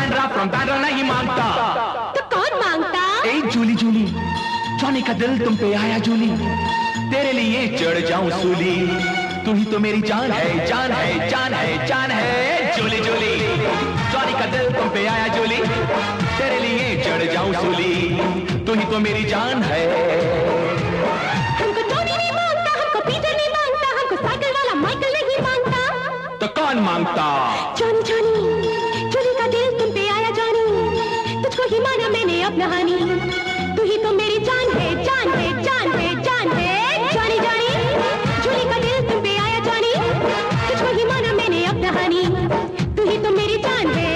Sandra from Bandra नहीं मांगता। तो कौन मांगता? ए जूली जूली, जॉनी का दिल तुम पे आया जूली, तेरे लिए चढ़ जाऊं सूली, तू ही तो मेरी जान है, जान है, जान है, जान है। जूली जूली, जॉनी का दिल तुम पे आया जूली, तेरे लिए चढ़ जाऊं सूली, तू ही तो मेरी जान है। हमको जॉनी नहीं मांगता, हमको पीटर नहीं मांगता, हमको साइकिल वाला माइकल नहीं मांगता। तो कौन मांगता? जॉनी जॉनी, जूली का दिल तुम पे आया जॉनी, तुझको ही माना मैंने अपना हानी, तू ही तो मेरी जान है, जान है, जान है, जान है। जॉनी जॉनी, जूली का दिल तुम पे आया जॉनी, तुझको ही माना मैंने अपना हानी, तू ही तो मेरी जान है।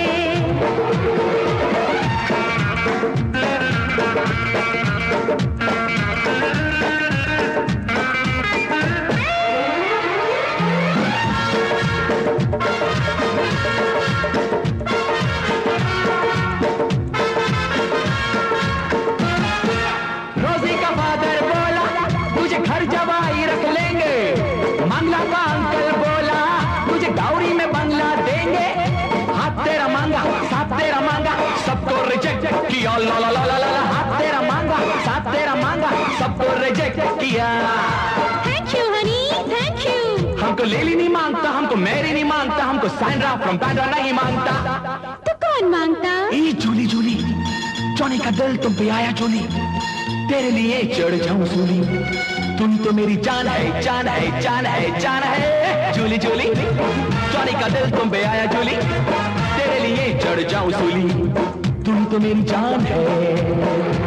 रोजी का फादर बोला तुझे घर जवाई रख लेंगे, मंगला का अंकल बोला तुझे डाउरी में बंगला देंगे, हाथ तेरा मांगा साथ तेरा मांगा सबको रिजेक्ट किया, ला ला ला ला ला, हाथ तेरा मांगा साथ तेरा मांगा सबको रिजेक्ट किया। Thank you honey, thank you. हमको लेली नहीं मांगता, हमको मैरी नहीं मांगता, हमको सैंड्रा फ्रॉम बैंड्रा नहीं मांगता। तो कौन मांगता? ए जूली जूली, जॉनी का दिल तुम पे आया जूली, तेरे लिए चढ़ जाऊं सूली, तुम तो मेरी जान है, जान है, जान है, जान है। जूली जूली, जॉनी का दिल तुम पे आया जूली, तेरे लिए चढ़ जाऊं सूली, तुम तो मेरी जान है।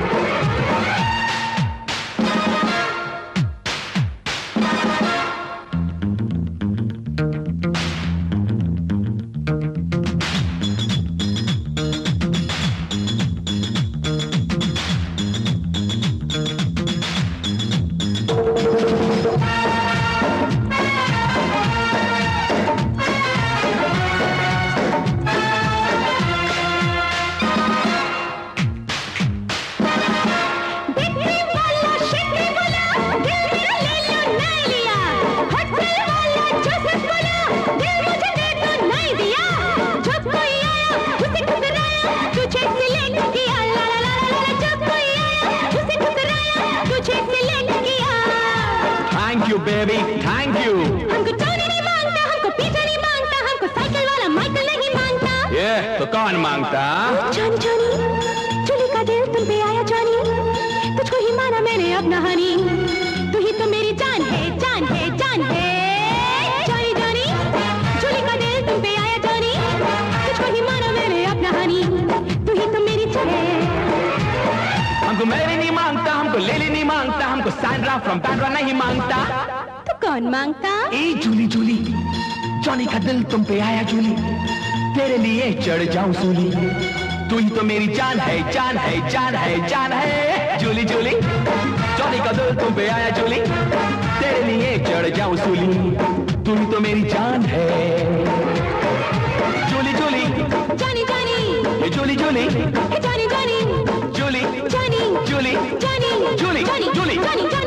Thank you baby, thank you. हमको जॉनी नहीं मांगता, हमको पीटर नहीं मांगता, हमको साइकिल वाला माइकल नहीं मांगता। ये तो कौन मांगता? जॉनी जॉनी, जूली का दिल तुम पे आया जॉनी, तुझको ही माना मैंने अपना हानी, तू ही तो मेरी जान है, जान है, जान है। जॉनी जॉनी, जूली का दिल तुम पे आया जॉनी, तुझको ही माना मैंने अपना हानी, तू ही तो मेरी जान है। हमको मैरी नहीं मांगता, हमको लेली नहीं मांगता, हमको सैंड्रा फ्रॉम बैंड्रा नहीं मांगता। तो कौन मांगता? ए जूली जूली, जॉनी का दिल तुम पे आया जूली, तेरे लिए चढ़ जाऊं सूली, तू ही तो मेरी जान है, जान है, जान है, जान है। जूली जूली, जॉनी का दिल तुम पे आया जूली, तेरे लिए चढ़ जाऊं सूली, तू ही तो मेरी जान है। जूली जूली, जॉनी जॉनी, ये Julie Julie, Johnny Johnny, Julie Johnny Julie Johnny, Julie Johnny Julie Johnny, Johnny